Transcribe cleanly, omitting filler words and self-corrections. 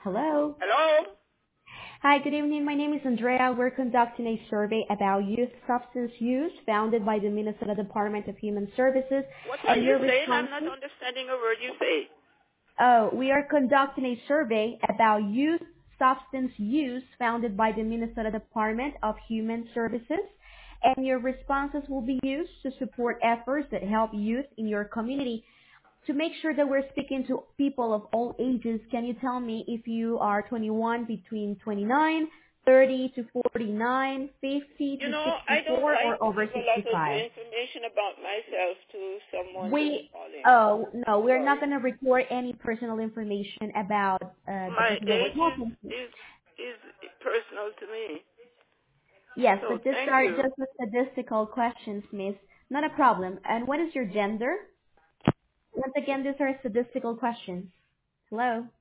Hello. Hello? Hi, good evening. My name is Andrea. We're conducting a survey about youth substance use founded by the Minnesota Department of Human Services. What are And you your saying? I'm not responses? understanding a word you say. Oh, we are conducting a survey about youth substance use founded by the Minnesota Department of Human Services. And your responses will be used to support efforts that help youth in your community. To make sure that we're speaking to people of all ages, can you tell me if you are 21 between 29, 30 to 49, 50 You to know, I don't 64, like or to over give a lot of 65? information about myself to someone who's We, calling. oh, no, we're not Sorry. going to record any personal information about the My people that we're age talking to. is personal to me. Yes, So but these thank are you. just the statistical questions, miss. Not a problem. And what is your gender? Once again, these are statistical questions. Hello?